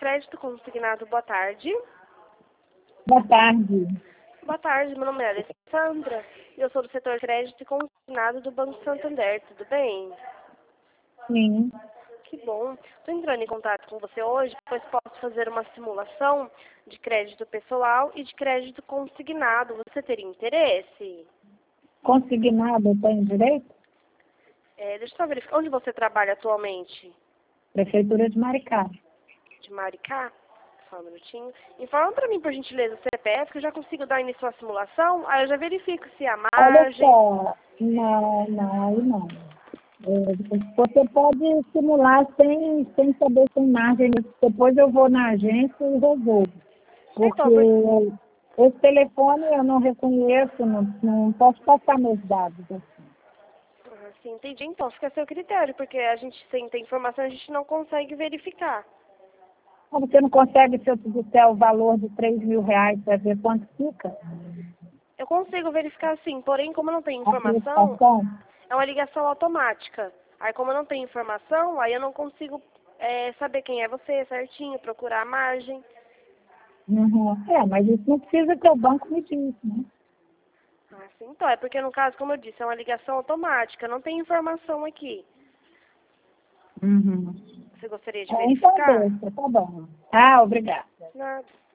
Crédito Consignado. Boa tarde. Boa tarde. Boa tarde, meu nome é Alessandra e eu sou do setor Crédito Consignado do Banco Santander. Tudo bem? Sim. Que bom. Estou entrando em contato com você hoje, pois posso fazer uma simulação de crédito pessoal e de crédito consignado. Você teria interesse? Consignado tem direito? Deixa eu só verificar. Onde você trabalha atualmente? Prefeitura de Maricá. De Maricá? Só um minutinho. Informa para mim, por gentileza, o CPF, que eu já consigo dar início à simulação. Aí eu já verifico se a Olha margem... só, aí não. Você pode simular sem saber sem margem. Depois eu vou na agência e resolvo. Então, por... Porque esse telefone eu não reconheço, não posso passar meus dados. Sim, entendi. Então, fica a seu critério, porque a gente, sem ter informação, a gente não consegue verificar. Você não consegue, se eu te disser o valor de R$ 3.000 para ver quanto fica? Eu consigo verificar sim, porém, como eu não tenho A informação, prestação? é uma ligação automática. Aí, como eu não tenho informação, aí eu não consigo saber quem é você certinho, procurar a margem. Uhum. Mas isso não precisa que o banco me diz, né? Sim, então, é porque no caso, como eu disse, é uma ligação automática, não tem informação aqui. Uhum. Você gostaria de Então verificar? deixa, tá bom. Obrigada. Nada.